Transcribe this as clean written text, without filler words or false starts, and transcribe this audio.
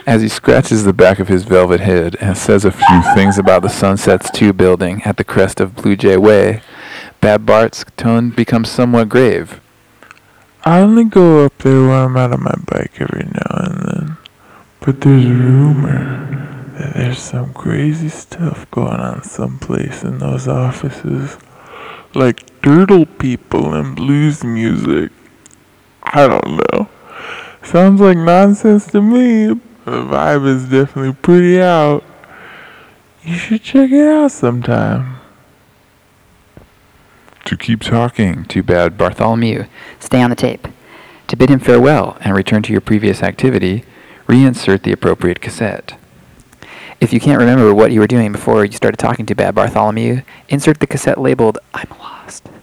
As he scratches the back of his velvet head and says a few things about the Sunsets 2 building at the crest of Blue Jay Way, Bad Bart's tone becomes somewhat grave. I only go up there when I'm out on my bike every now and then. But there's a rumor that there's some crazy stuff going on someplace in those offices. Like turtle people and blues music. I don't know. Sounds like nonsense to me. The vibe is definitely pretty out. You should check it out sometime. To keep talking to Bad Bartholomew, stay on the tape. To bid him farewell and return to your previous activity, reinsert the appropriate cassette. If you can't remember what you were doing before you started talking to Bad Bartholomew, insert the cassette labeled "I'm lost."